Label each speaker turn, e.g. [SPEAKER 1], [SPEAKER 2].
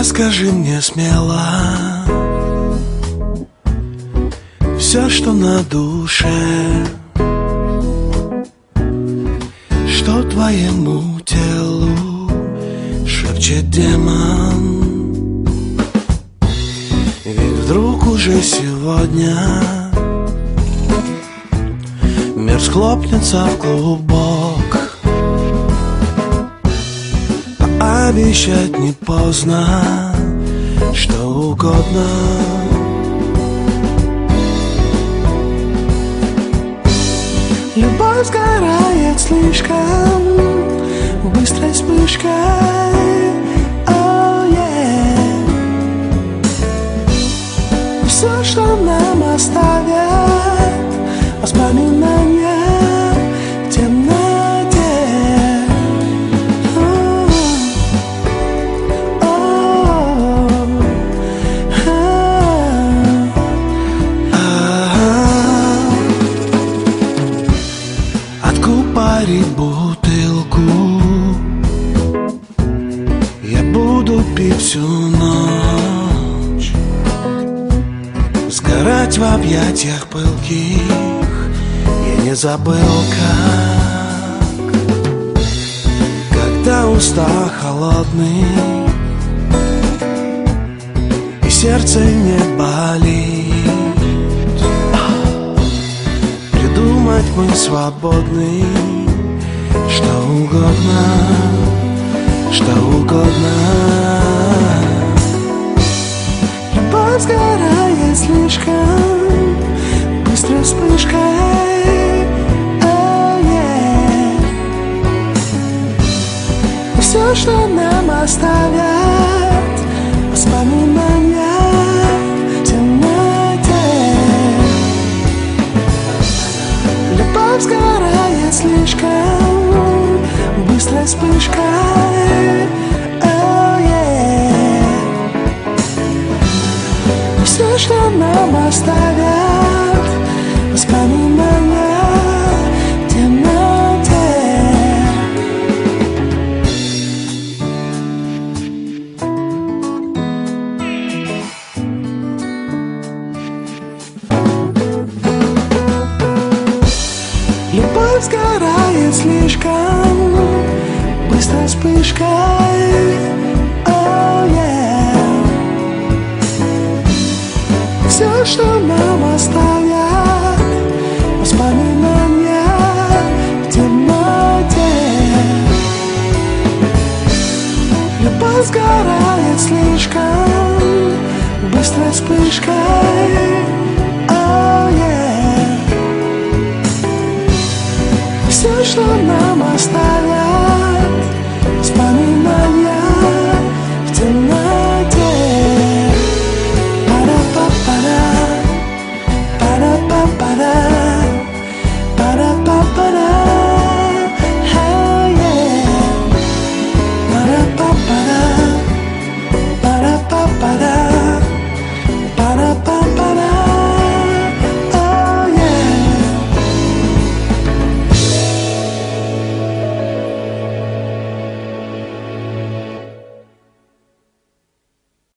[SPEAKER 1] Скажи мне смело все, что на душе, что твоему телу шепчет демон. Ведь вдруг уже сегодня мир схлопнется в клубок. Пообещать не поздно, что угодно. Любовь сгорает слишком быстрой вспышкой. Oh, yeah. Все, что нам оставят воспоминания в темноте. Откупорить бутылку я буду пить всю ночь, сгорать в объятиях пылких. Я не забыл, как, когда уста холодный и сердце не болит. Придумать мы свободны, что угодно, что угодно. Любовь сгорает слишком быстрой вспышкой. Oh, yeah. Все, что нам оставят воспоминания в темноте. Любовь сгорает слишком быстрой вспышкой. Oh, yeah. Все, что нам оставят воспоминания в темноте. Любовь сгорает слишком быстрой вспышкой. Oh, yeah. Все, что нам оставят воспоминания в темноте. Любовь сгорает слишком быстрой вспышкой. Oh, yeah. Все, что нам оставят